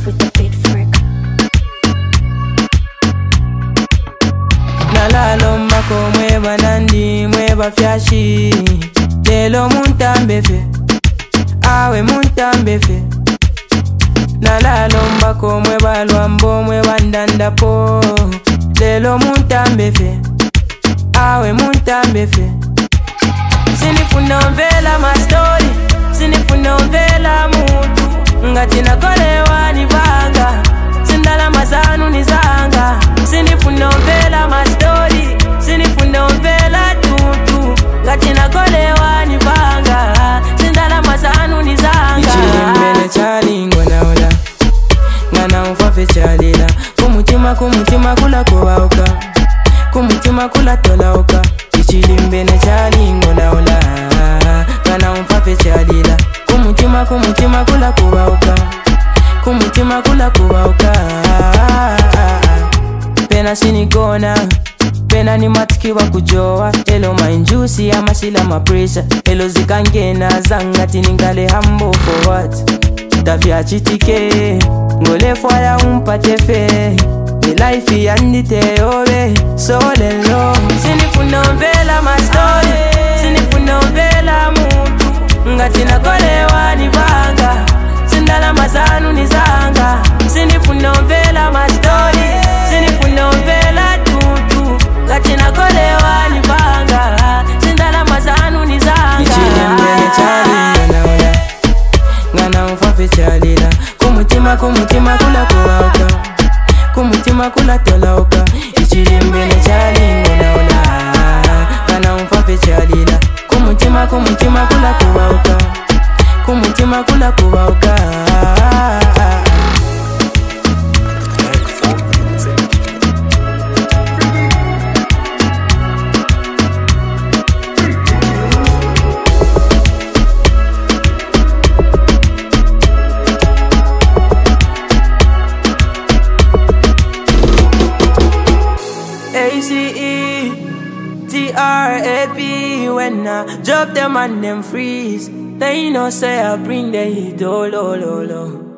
love with the beat freak. Nalalo mako mweba nandi mweba fyashi. Lelo muntambe fe, awe muntambe fe. Nalalo mako mweba lwambo mweba ndanda po. Lelo muntambe fe, awe muntambe fe. Sinifuna mvela ma story, sinifuna mvela mutu. Ngati nakolewa ni vanga, sindala mazanu ni zanga. Sinifuna mvela ma story, sinifuna mvela tutu. Ngati nakolewa ni vanga, sindala mazanu ni zanga. Ichilimbele chali ngona ola, ngana umfafe chalila. Kumutima kula kuwauka, kumutima kula tolauka. Ichilimbele chali ngona ola, ngana umfafe chalila. Kumutima kula kuwauka, kumutima kula kuwauka. Pena sinigona, pena ni matikiwa kujoa. Elo mainjusi ama sila mapressure. Elo zikangena zanga tiningale hambo for what. Tafia chitike, ngole fwaya umpate fe. Ni life yandite owe, so lelo. Sinifuna mvela ma story, sinifuna mvela mutu. Ngati nakolewa ni vanga, sindala mazanu ni zanga. Sinifuna mvela ma story, sinifuna mvela tutu. Ngati nakolewa ni vanga, sindala mazanu ni zanga. Ichilimbele chali ngana ola, ngana umfafe chalila. Kumutima kula kuwauka, kumutima kula tolauka. Ichilimbele chali ngana ola, ngana umfafe chalila. Kumutima kula kuwauka, kumutima kula kuwauka. ACE-TRAP. When I drop them and them freeze, they know say I bring the heat, oh, lo, lo, lo.